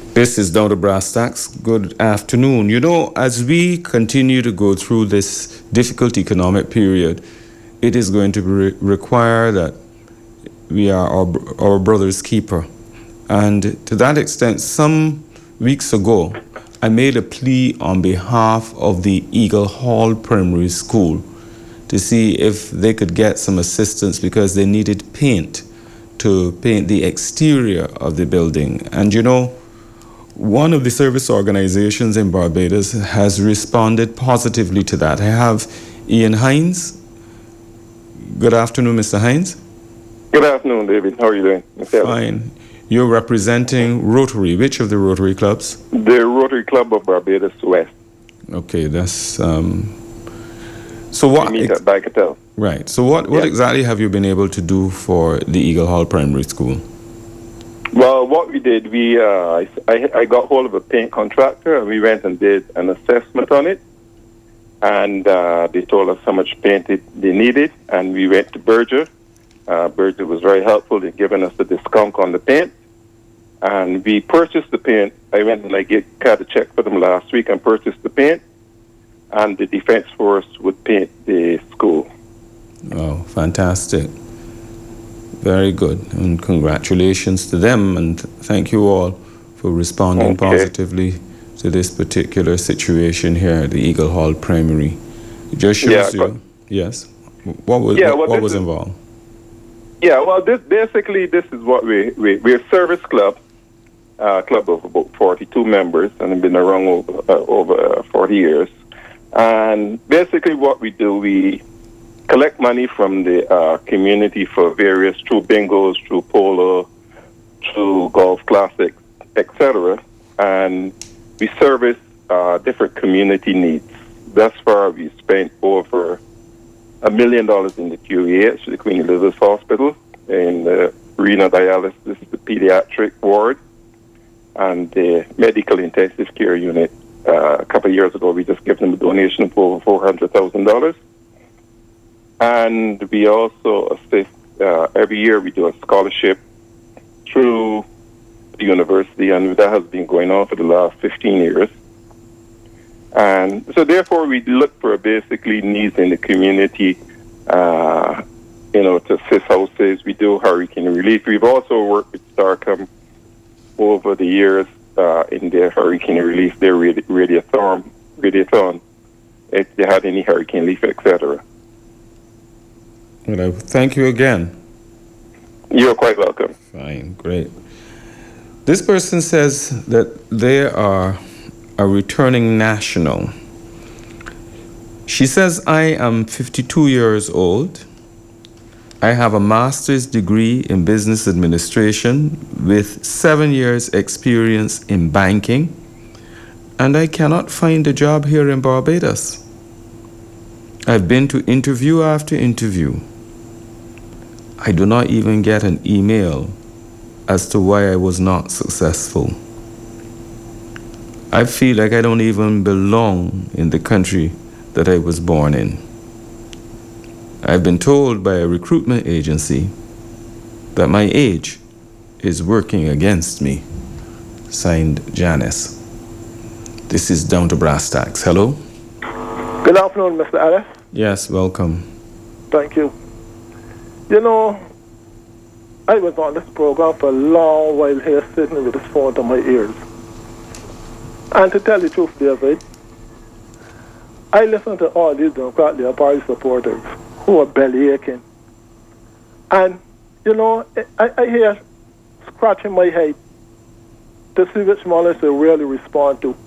This is Down to Brass Tacks. Good afternoon. You know, as we continue to go through this difficult economic period, it is going to require that we are our brother's keeper. And to that extent, some weeks ago, I made a plea on behalf of the Eagle Hall Primary School to see if they could get some assistance because they needed paint to paint the exterior of the building. And you know, one of the service organizations in Barbados has responded positively to that. I have Ian Hines. Good afternoon, Mr. Hines. Good afternoon, David. How are you doing? Fine. You're representing Rotary. Which of the Rotary clubs? The Rotary Club of Barbados West. Okay, that's... So what... We meet at Bikatel. Right. So what exactly have you been able to do for the Eagle Hall Primary School? Well, what we did, I got hold of a paint contractor and we went and did an assessment on it. And they told us how much paint they needed. And we went to Berger. Berger was very helpful in giving us the discount on the paint. And we purchased the paint. I went and I got a check for them last week and purchased the paint. And the Defense Force would paint the school. Oh, fantastic. Very good. And congratulations to them. And thank you all for responding positively to this particular situation here at the Eagle Hall Primary. It just shows you. Yes. What was involved? Yeah, well, this is what we're a service club of about 42 members, and have been around over 40 years. And basically what we do, we collect money from the community for various, through bingos, through polo, through golf classics, etc. And we service different community needs. Thus far, we spent over $1 million in the QEH, the Queen Elizabeth Hospital, in the renal dialysis, the pediatric ward, and the medical intensive care unit. A couple of years ago, we just gave them a donation of over $400,000. And we also assist, every year we do a scholarship through the university, and that has been going on for the last 15 years. And so therefore we look for basically needs in the community, to assist houses. We do hurricane relief. We've also worked with Starcom over the years in their hurricane relief, their radiothon, if they had any hurricane relief, etc. Well, thank you again. You're quite welcome. Fine, great. This person says that they are a returning national. She says, I am 52 years old. I have a master's degree in business administration with 7 years experience in banking, and I cannot find a job here in Barbados. I've been to interview after interview. I do not even get an email as to why I was not successful. I feel like I don't even belong in the country that I was born in. I've been told by a recruitment agency that my age is working against me. Signed, Janice. This is Down to Brass Tacks. Hello? Good afternoon, Mr. Ellis. Yes, welcome. Thank you. You know, I was on this program for a long while here, sitting with this phone to my ears. And to tell the truth, David, I listen to all these Democratic Party supporters who are belly aching. And, you know, I hear scratching my head to see which mullets they really respond to.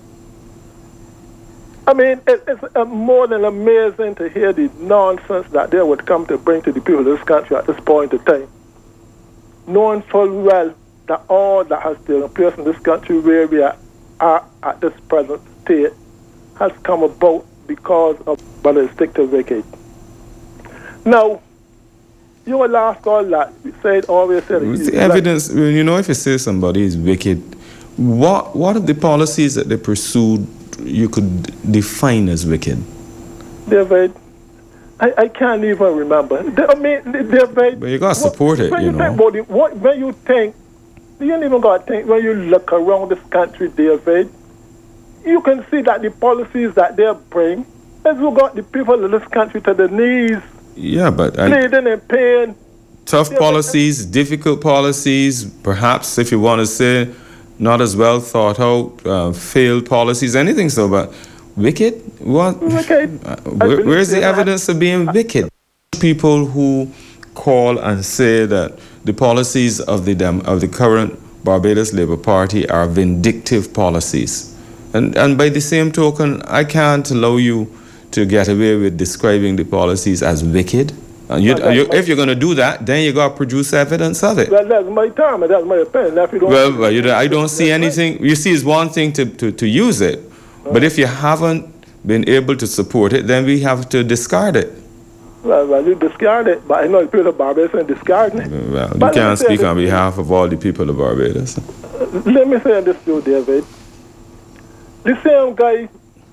I mean, it's more than amazing to hear the nonsense that they would come to bring to the people of this country at this point in time, knowing full well that all that has taken place in this country where we are at this present state has come about because of ballistic wicked. Now, you will ask all that. Always said the evidence, you know, if you say somebody is wicked, what are the policies that they pursued you could define as wicked? David, I can't even remember. I mean, David... But you got to support it, when you know. When you think You ain't even got to think, when you look around this country, David, you can see that the policies that they bring has got the people of this country to the knees. Yeah, but bleeding and pain. Tough policies, difficult policies, perhaps, if you want to say, not as well thought out, failed policies, anything so, but wicked? What? Wicked. Where's the evidence of being wicked? People who call and say that the policies of the current Barbados Labour Party are vindictive policies. And by the same token, I can't allow you to get away with describing the policies as wicked. If you're going to do that, then you got to produce evidence of it. Well, that's my term, and that's my opinion. I don't see anything. You see, it's one thing to use it, but if you haven't been able to support it, then we have to discard it. Well, you discard it, but I know the people of Barbados ain't discarding it. Well, you can't speak on behalf of all the people of Barbados. Let me say this to you, David. The same guy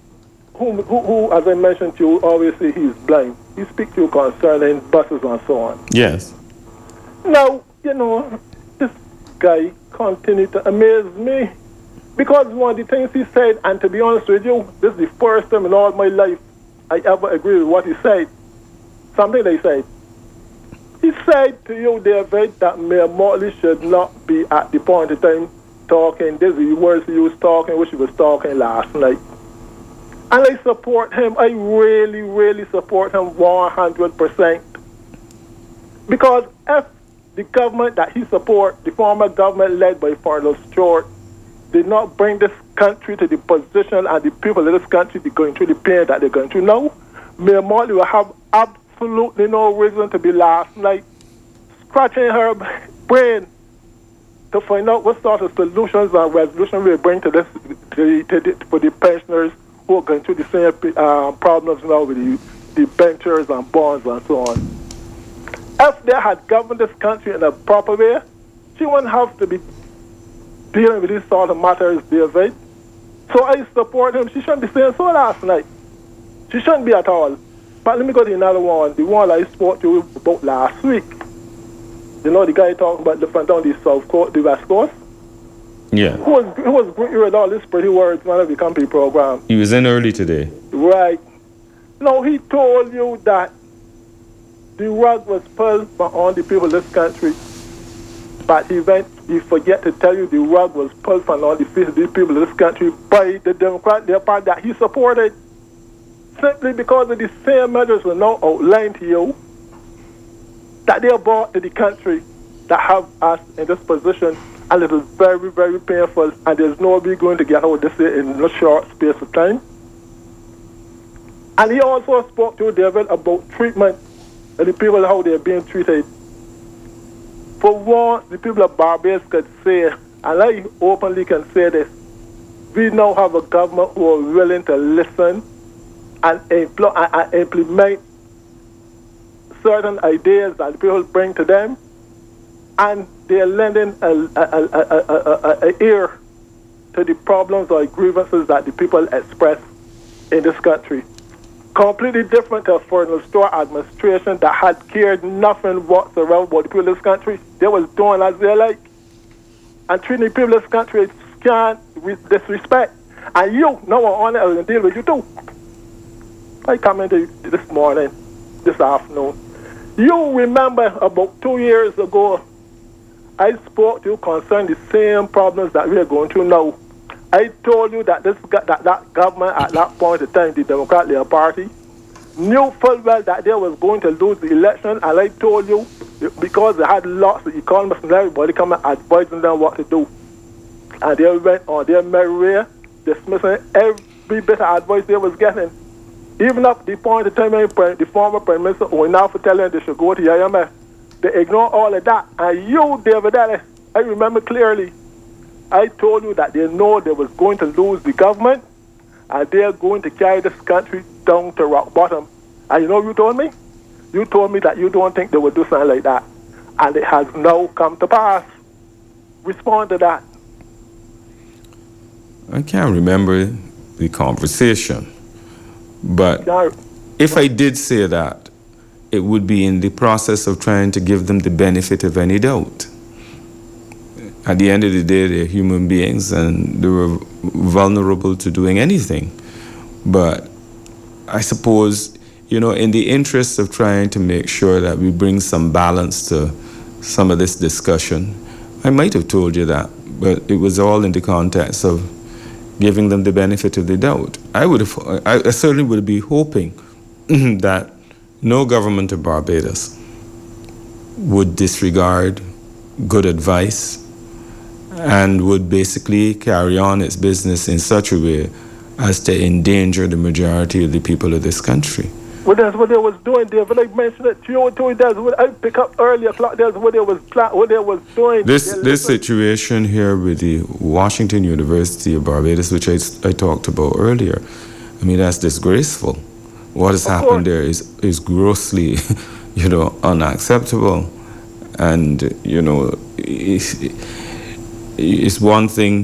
who, as I mentioned to you, obviously he's blind. He speaks to you concerning buses and so on. Yes. Now, this guy continued to amaze me. Because one of the things he said, and to be honest with you, this is the first time in all my life I ever agree with what he said. Something they said. He said to you, David, that Mayor Motley should not be at the point of time talking. This is the words he was talking, which he was talking last night. And I support him. I really, really support him 100%. Because if the government that he supports, the former government led by Farnell Stewart, did not bring this country to the position and the people of this country going through the pain that they're going through now, Mayor Motley will have absolutely no reason to be last night scratching her brain to find out what sort of solutions and resolutions we bring to this for the pensioners who are going through the same problems now with the ventures and bonds and so on. If they had governed this country in a proper way, she wouldn't have to be dealing with these sort of matters, David. So I support him. She shouldn't be saying so last night. She shouldn't be at all. But let me go to another one, the one I spoke to you about last week. You know, the guy talking about the front on the south coast, the west coast? Yeah. Who was with all these pretty words man of the company program. He was in early today. Right. No, he told you that the rug was pulled on the people of this country. But he forget to tell you the rug was pulled from all the people of this country by the Democratic Party that he supported. Simply because of the same measures were now outlined to you that they are brought to the country that have us in this position, and it is very, very painful, and there's no way going to get out of this in a short space of time. And he also spoke to David about treatment and the people, how they're being treated. For one, the people of Barbados could say, and I openly can say this, we now have a government who are willing to listen and implement certain ideas that people bring to them, and they're lending an ear to the problems or grievances that the people express in this country. Completely different to a Farnell Stewart administration that had cared nothing whatsoever about the people of this country. They was doing as they like, and treating the people of this country with disrespect. And you, no one on it, will deal with you too. I commented this afternoon. You remember about 2 years ago, I spoke to you concerning the same problems that we are going through now. I told you that that government at that point in time, the Democratic Party, knew full well that they was going to lose the election, and I told you because they had lots of economists and everybody coming advising them what to do. And they went on their merry way, dismissing every bit of advice they was getting. Even up to the point of time the former Prime Minister went out for telling them they should go to the IMF. They ignored all of that. And you, David Ellis, I remember clearly, I told you that they know they was going to lose the government and they're going to carry this country down to rock bottom. And you know what you told me? You told me that you don't think they would do something like that. And it has now come to pass. Respond to that. I can't remember the conversation. But if I did say that, it would be in the process of trying to give them the benefit of any doubt. At the end of the day, they're human beings and they were vulnerable to doing anything. But I suppose, in the interest of trying to make sure that we bring some balance to some of this discussion, I might have told you that, but it was all in the context of giving them the benefit of the doubt. I certainly would be hoping that no government of Barbados would disregard good advice and would basically carry on its business in such a way as to endanger the majority of the people of this country. Well, that's what they was doing, David. I mentioned it to you too. That's what I pick up earlier. That's what they was doing. This situation here with the Washington University of Barbados, which I talked about earlier, I mean, that's disgraceful. What has happened there is grossly, unacceptable. And, it's one thing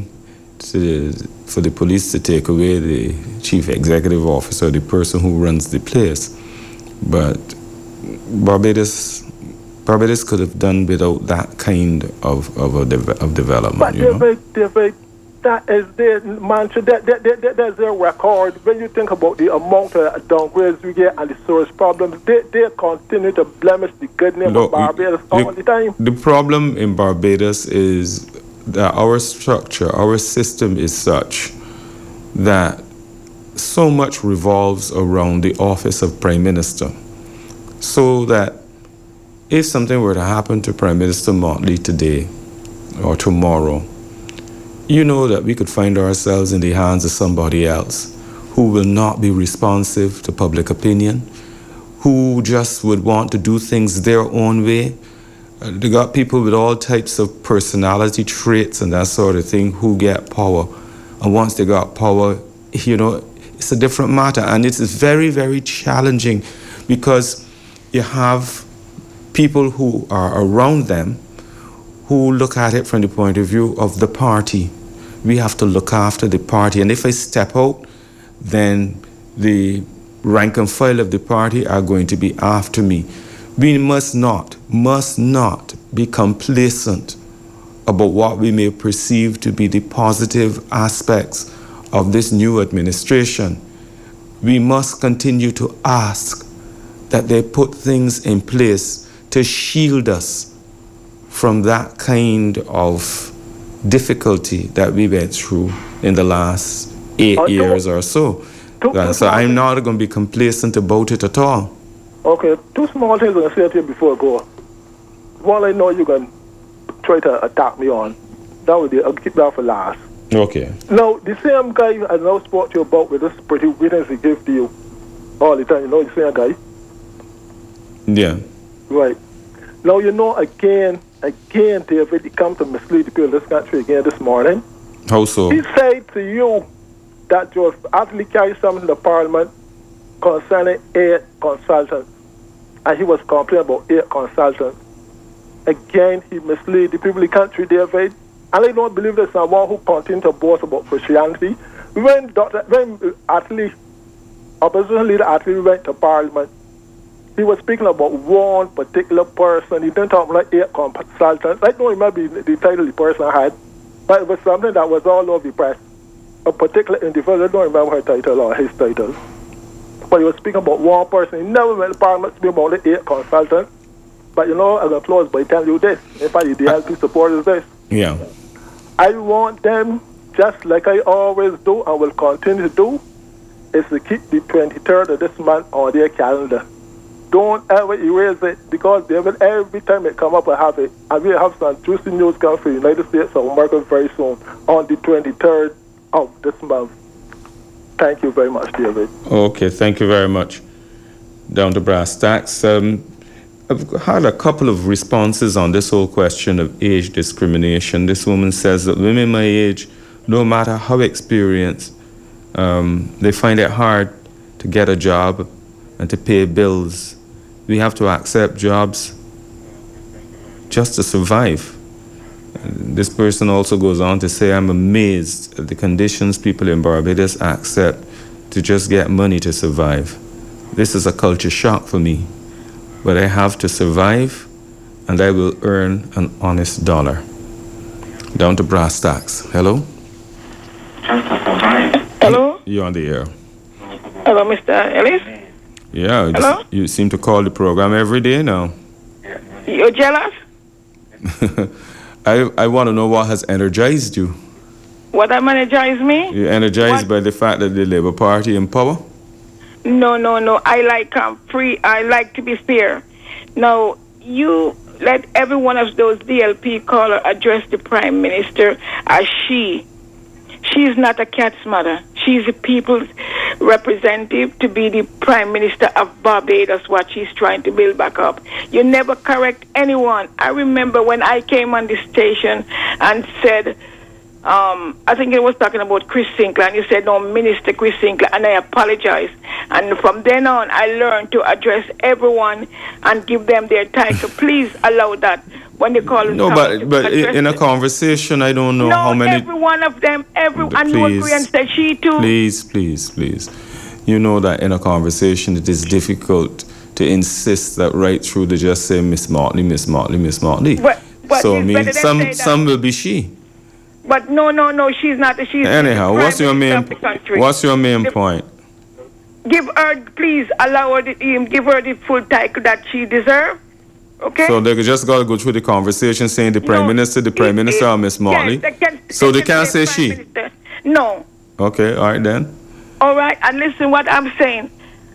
for the police to take away the chief executive officer, the person who runs the place. But Barbados could have done without that kind of development. But David, that is their mantra. That's their record. When you think about the amount of downgrades we get and the source problems, they continue to blemish the good name of Barbados all the time. The problem in Barbados is that our structure, our system is such that so much revolves around the office of Prime Minister. So that if something were to happen to Prime Minister Motley today or tomorrow, that we could find ourselves in the hands of somebody else who will not be responsive to public opinion, who just would want to do things their own way. They got people with all types of personality traits and that sort of thing who get power. And once they got power, it's a different matter. And it is very, very challenging because you have people who are around them who look at it from the point of view of the party. We have to look after the party. And if I step out, then the rank and file of the party are going to be after me. We must not be complacent about what we may perceive to be the positive aspects of this new administration. We must continue to ask that they put things in place to shield us from that kind of difficulty that we went through in the last 8 years or so. So I'm not going to be complacent about it at all. Okay, two small things I'm going to say to you before I go. One, I know you're going to try to attack me on. That would be, I'll keep that for last. Okay. Now, the same guy I now spoke to you about with this pretty witness he gave to you all the time, the same guy? Yeah. Right. Now, again, David, he come to mislead the people of this country again this morning. How so? He said to you that you have actually carried something to Parliament concerning 8 consultants. And he was complaining about 8 consultants. Again, he misled the people of the country, David. And I don't believe there's someone who continues to boast about Christianity. When opposition leader Attlee went to Parliament, he was speaking about one particular person. He didn't talk about 8 consultants. I don't remember the title the person had, but it was something that was all over the press. A particular individual, I don't remember her title or his title. But he was speaking about one person. He never went to Parliament to speak about the 8 consultants. But I'm going to close by telling you this. In fact, the LP supporters this. Yeah. I want them, just like I always do and will continue to do, is to keep the 23rd of this month on their calendar. Don't ever erase it, because they will, every time it come up, I have it. And we'll have some juicy news coming from the United States of America very soon on the 23rd of this month. Thank you very much, David. Okay, thank you very much. Down to brass tacks. I've had a couple of responses on this whole question of age discrimination. This woman says that women my age, no matter how experienced, they find it hard to get a job and to pay bills. We have to accept jobs just to survive. This person also goes on to say, I'm amazed at the conditions people in Barbados accept to just get money to survive. This is a culture shock for me, but I have to survive and I will earn an honest dollar. Down to brass tacks. Hello? Hello? You're on the air. Hello, Mr. Ellis? Yeah, Hello? You seem to call the program every day now. You're jealous? I want to know what has energized you. What energized me? You're energized by the fact that the Labour Party in power? No. I like free. I like to be fair. Now, you let every one of those DLP caller address the Prime Minister as she. She's not a cat's mother. She's the people's representative to be the Prime Minister of Barbados, what she's trying to build back up. You never correct anyone. I remember when I came on the station and said, I think it was talking about Chris Sinclair, and you said, no, Minister Chris Sinclair, and I apologize. And from then on, I learned to address everyone and give them their title. Please allow that when they call No, but in a conversation, I don't know how many... every one of them, and Korean said she too. Please. You know that in a conversation, it is difficult to insist that right through to just say Miss Motley. But So, I mean, some will be she. But no, she's not. She's Anyhow, what's your main point? Give her, please allow her give her the full title that she deserves. Okay. So they just got to go through the conversation saying the Prime Minister, or Miss Motley. Yes, they can't say she. Minister. No. Okay, all right then. All right, and listen what I'm saying.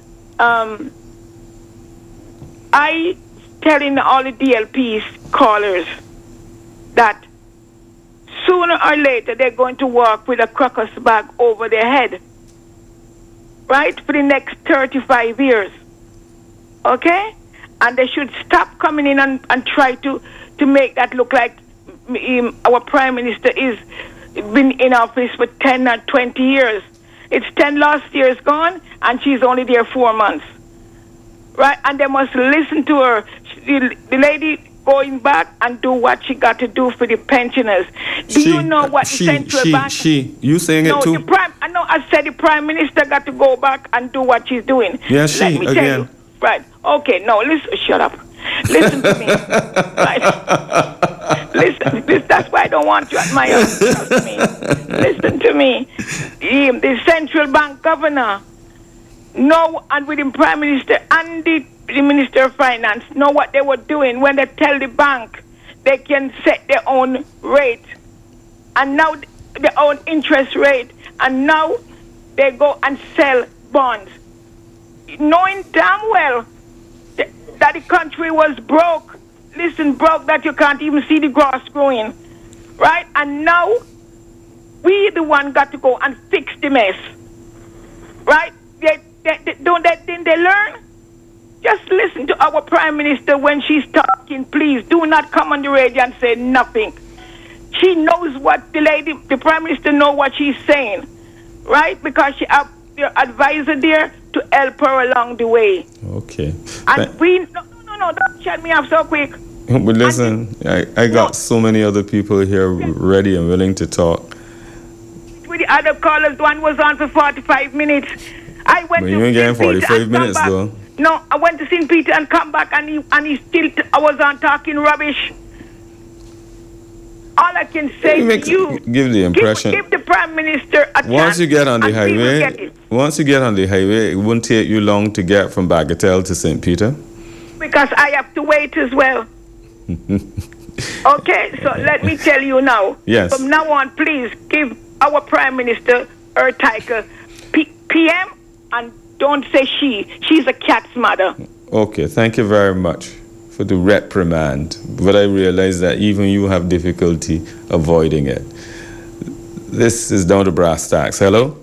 I telling all the DLP's callers that sooner or later they're going to walk with a crocus bag over their head. Right? For the next 35 years. Okay? And they should stop coming in and try to make that look like our Prime Minister is been in office for 10 or 20 years. It's 10 last year is gone, and she's only there 4 months. Right? And they must listen to her. The lady going back and do what she got to do for the pensioners. Do you know what the central bank... You saying it too? I said the Prime Minister got to go back and do what she's doing. Yeah, Let me tell you. Right. Okay, no, listen, shut up. Listen to me. Right. Listen, that's why I don't want you at my house. Trust me. Listen to me. The central bank governor, and with the Prime Minister and the Minister of Finance, know what they were doing when they tell the bank they can set their own rate. And now their own interest rate. And now they go and sell bonds. Knowing damn well that the country was broke. Listen, broke that you can't even see the grass growing. Right? And now we the one got to go and fix the mess. Right? Didn't they learn? Just listen to our Prime Minister when she's talking, please. Do not come on the radio and say nothing. She knows what the Prime Minister knows what she's saying. Right? Because she have your advisor there to help her along the way. Okay. And no, don't shut me up so quick. But listen, I got so many other people here ready and willing to talk. With the other callers, one was on for 45 minutes. I went you ain't getting 45 minutes though. No, I went to St. Peter and come back and he still, I was on talking rubbish. All I can say to you, give the impression. Give the Prime Minister a chance. Once you get on the highway, it won't take you long to get from Bagatelle to St. Peter. Because I have to wait as well. Okay, so let me tell you now. Yes. From now on, please give our Prime Minister her title PM and don't say she. She's a cat's mother. Okay, thank you very much for the reprimand. But I realize that even you have difficulty avoiding it. This is Down to Brass Tacks. Hello?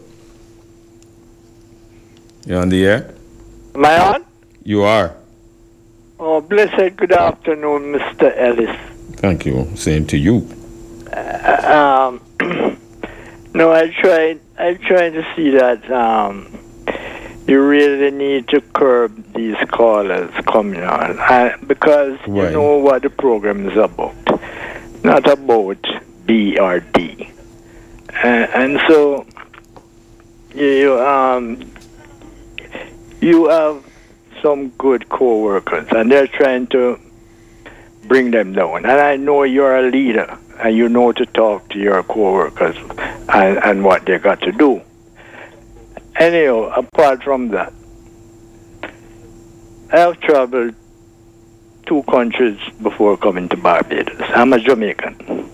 You're on the air? Am I on? You are. Oh, blessed good afternoon, Mr. Ellis. Thank you. Same to you. No, I tried to see that you really need to curb these callers coming on because you know what the program is about. Not about B or D. And so you have some good co-workers and they're trying to bring them down. And I know you're a leader and you know to talk to your co-workers and what they got to do. Anyhow, apart from that, I have traveled 2 countries before coming to Barbados. I'm a Jamaican.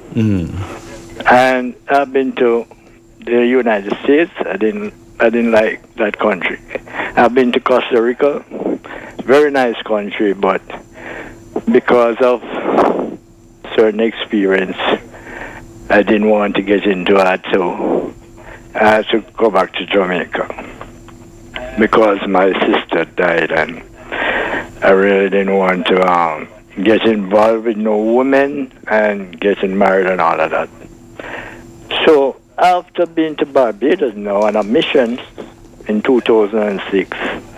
And I've been to the United States. I didn't like that country. I've been to Costa Rica. Very nice country, but because of certain experience, I didn't want to get into it, so I had to go back to Jamaica because my sister died, and I really didn't want to get involved with no women and getting married and all of that. So after being to Barbados now on a mission in 2006,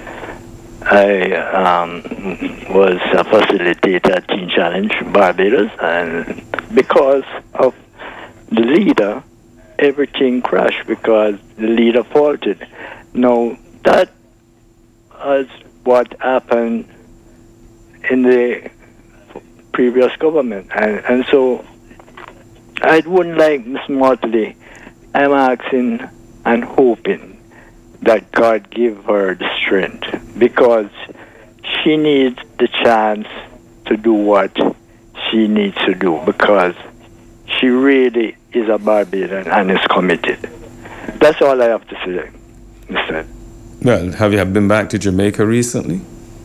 I was a facilitator at Teen Challenge Barbados, and because of the leader, everything crashed because the leader faulted. Now, that is what happened in the previous government. And so I wouldn't like Miss Motley. I'm asking and hoping that God give her the strength, because she needs the chance to do what she needs to do, because she really is a Barbadian and is committed. That's all I have to say, Mr. Well, have you been back to Jamaica recently?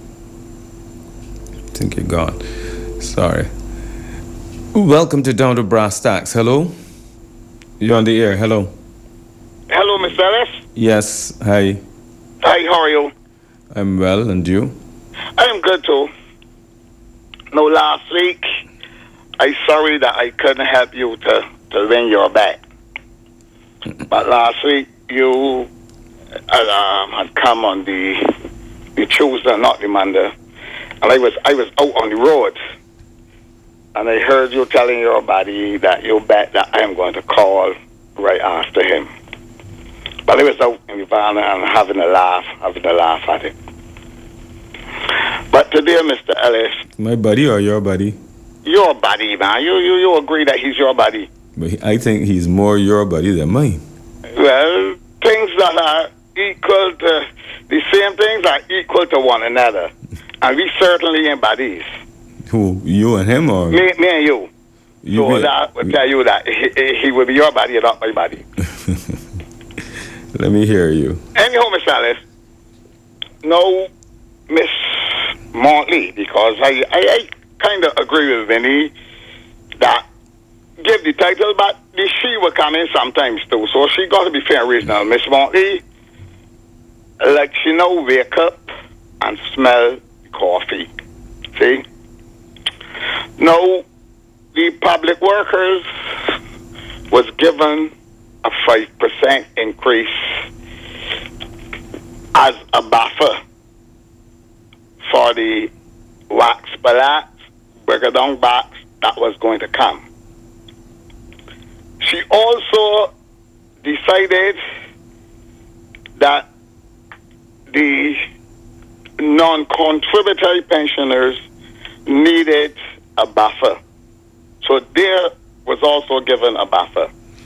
I think you're gone. Sorry. Welcome to Down to Brass Tacks. Hello? You're on the air. Hello. Hello, Mr. Ellis. Yes. Hi. Hi, how are you? I'm well, and you? I'm good, too. No, last week, I'm sorry that I couldn't help you to win your bet. But last week, you had come on the Tuesday, not the Monday, and I was out on the road, and I heard you telling your buddy that you bet that I'm going to call right after him. But I was out in the van and having a laugh at it. But today, Mr. Ellis. My buddy or your buddy? Your buddy, man. You agree that he's your buddy. But I think he's more your buddy than mine. Well, things that are equal to, the same things are equal to one another. And we certainly ain't buddies. Who, you and him, or? Me and you. So that would tell you that he will be your buddy and not my buddy. Let me hear you. Anyhow, Miss Alice, no, Miss Montley, because I kind of agree with Vinny that give the title, but the she will come in sometimes too. So she got to be fair and reasonable. Miss Montley, like she now wake up and smell coffee. See? Now, the public workers was given a 5% increase as a buffer for the wax ballot, Brigadong box that was going to come. She also decided that the non-contributory pensioners needed a buffer. So there was also given a buffer.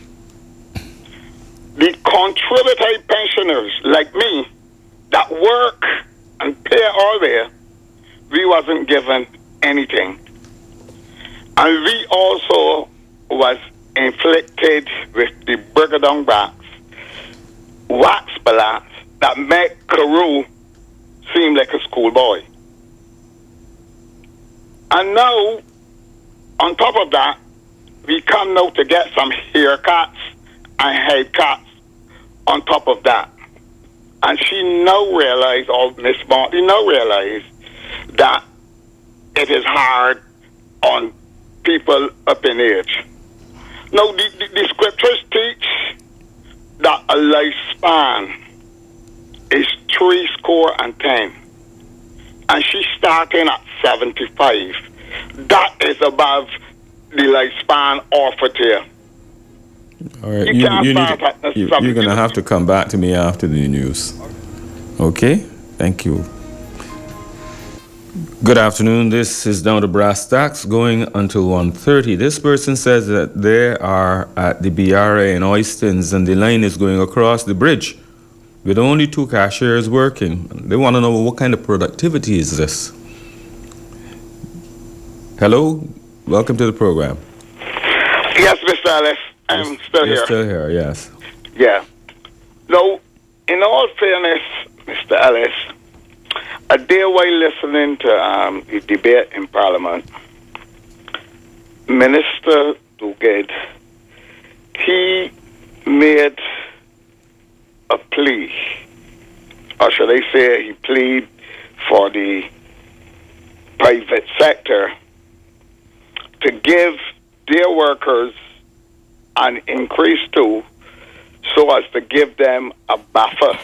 The contributory pensioners, like me, that work and pay all there, we wasn't given anything. And we also was inflicted with the Brigadong box, wax balance that make Carew seem like a schoolboy. And now, on top of that, we come now to get some haircuts and head cuts on top of that. And she now realized, or Miss Marty now realized, that it is hard on people up in age. Now, the scriptures teach that a lifespan is 70. And she's starting at 75. That is above the lifespan offered here. All right, you're going to have to come back to me after the news. Okay? Thank you. Good afternoon. This is Down to Brass Tacks going until 1:30. This person says that they are at the BRA in Oistins and the line is going across the bridge with only 2 cashiers working. They want to know what kind of productivity is this. Hello, welcome to the program. Yes, Mr. Ellis, I'm still here. You're still here, yes. Yeah. No, in all fairness, Mr. Ellis, a day while listening to the debate in Parliament, Minister Duguid, he made a plea, or should I say he pleaded for the private sector to give their workers an increase too, so as to give them a buffer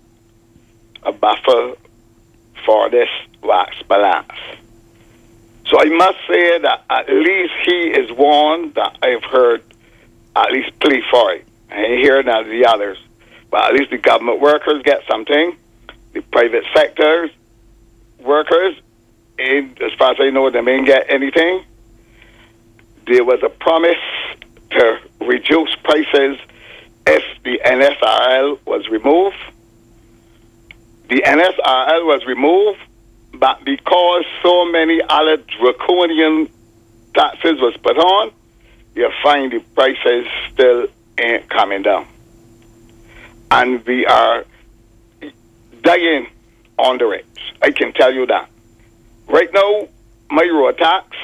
for this wax balance. So I must say that at least he is one that I've heard at least plea for it. I ain't hearing none of the others. But at least the government workers get something. The private sector workers, as far as I know, they ain't get anything. There was a promise to reduce prices if the NSRL was removed. The NSRL was removed, but because so many other draconian taxes was put on, you find the prices still ain't coming down. And we are dying under it. I can tell you that. Right now, my road tax,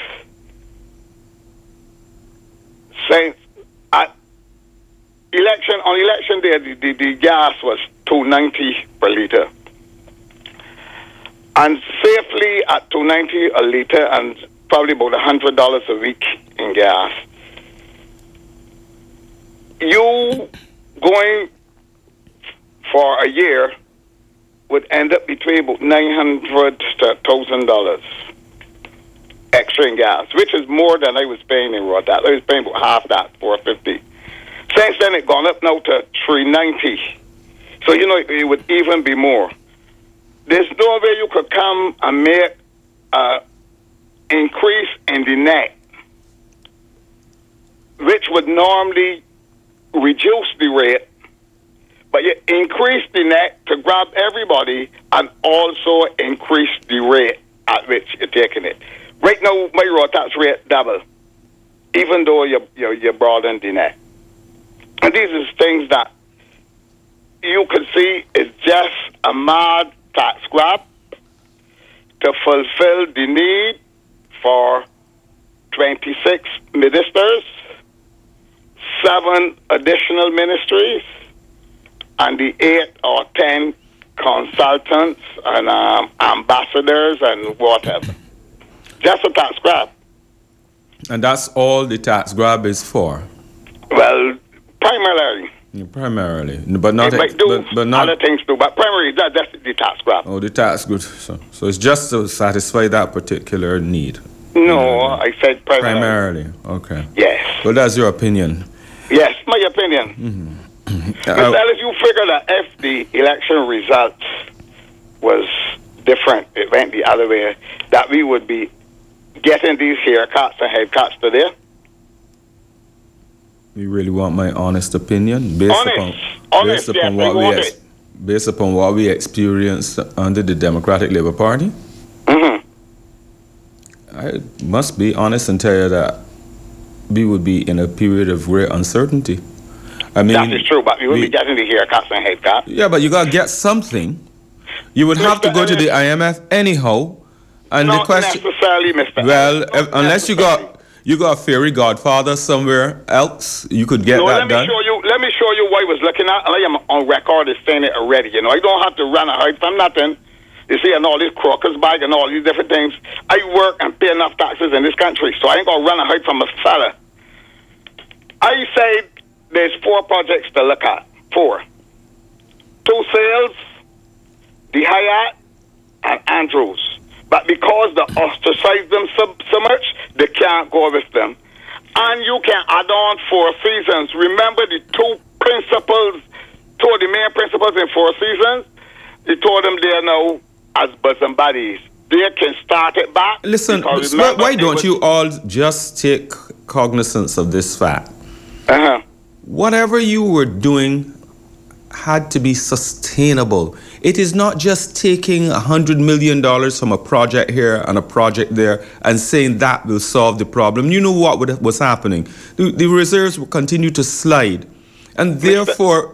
since on election day, the gas was $2.90 per litre. And safely at $2.90 a litre and probably about $100 a week in gas. You going for a year would end up between about $900 to $1,000 extra in gas, which is more than I was paying in raw tax. I was paying about half that, $4.50. Since then, it gone up now to $3.90. So, you know, it would even be more. There's no way you could come and make an increase in the net, which would normally reduce the rate, but you increase the net to grab everybody and also increase the rate at which you're taking it. Right now, my road tax rate double, even though you broaden the net. And these are things that you can see is just a mad tax grab to fulfill the need for 26 ministers, 7 additional ministries, and the 8 or 10 consultants and ambassadors and whatever. Just a tax grab. And that's all the tax grab is for? Well, primarily. Primarily, but not but not other things too. But primarily, that's the tax grab. Oh, the tax good. So it's just to satisfy that particular need. No, I said primarily. Primarily, okay. Yes. Well, that's your opinion. Yes, my opinion. If you figure that if the election results was different, it went the other way, that we would be getting these haircuts and head cuts today. You really want my honest opinion based upon what we experienced under the Democratic Labour Party? Mm-hmm. I must be honest and tell you that we would be in a period of great uncertainty. I mean, that is true, but we would be getting the haircuts and head cuts. Yeah, but you got to get something. You would have to go to the IMF anyhow. And not the question, necessarily, Mr. Well, unless you got a fairy godfather somewhere else, you could get that done. Let me show you what I was looking at, and I am on record as saying it already. You know, I don't have to run a hide from nothing. You see, and all these crocus bag and all these different things. I work and pay enough taxes in this country, so I ain't gonna run a hide from a fella. I say there's 4 projects to look at. 4. 2 sales, the Hyatt and Andrews. But because they ostracize them so much, they can't go with them. And you can add on 4 Seasons. Remember the 2 the main principles in 4 Seasons? He told them they are now as bosom buddies. They can start listen, why don't you all just take cognizance of this fact? Whatever you were doing had to be sustainable. It is not just taking $100 million from a project here and a project there and saying that will solve the problem. You know what was happening. The reserves will continue to slide. And therefore,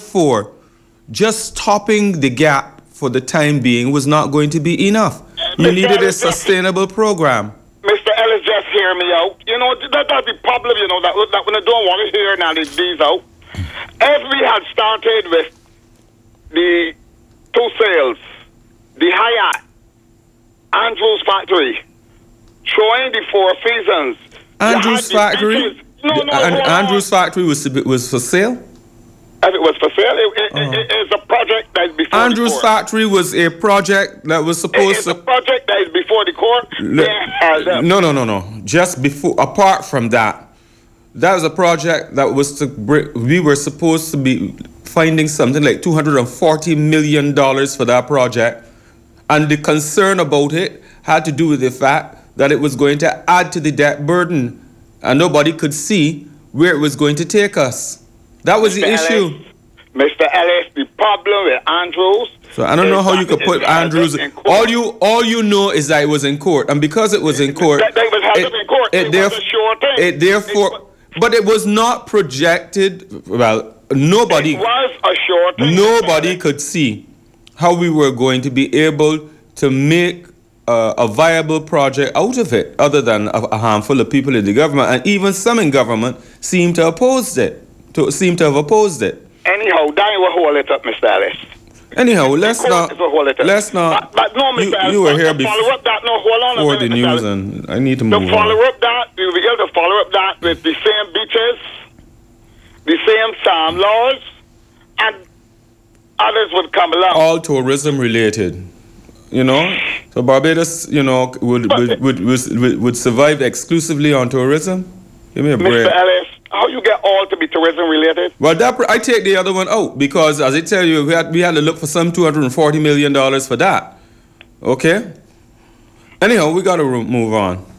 just stopping the gap for the time being was not going to be enough. You needed a sustainable program. Mr. Ellis, just hear me out. You know, that's the problem, you know, that when I don't want to hear now these out. If we had started with the two sales, the Hyatt, Andrews Factory, showing the Four Seasons. Andrews Factory? Andrews Factory was for sale? If it was for sale, it's a project that is before Andrews the court. Factory was a project that was supposed to... It's a project that is before the court. No. Just before, apart from that, that was a project that was to we were supposed to be finding something like $240 million for that project. And the concern about it had to do with the fact that it was going to add to the debt burden. And nobody could see where it was going to take us. That was the issue. Mr. Ellis, the problem with Andrews... So I don't know how you could put Andrews... All you know is that it was in court. And because it was in court... It was held in court. It was a sure thing. But it was not projected... Well, nobody... It was a sure thing. Nobody could see how we were going to be able to make a viable project out of it, other than a handful of people in the government. And even some in government seem to have opposed it. Anyhow, that will hold it up, Mr. Ellis. Anyhow, let's not. But no, Mr. Ellis, you were here follow up that. No, hold on before the news, and I need to move on. Follow up that. You'll be able to follow up that with the same beaches, the same SAM laws, and others would come along. All tourism related, you know. So Barbados, you know, would survive exclusively on tourism. Give me a break. Mr. Ellis, how you get all to be tourism related? Well, I take the other one out because, as I tell you, we had to look for some $240 million for that. Okay? Anyhow, we got to move on.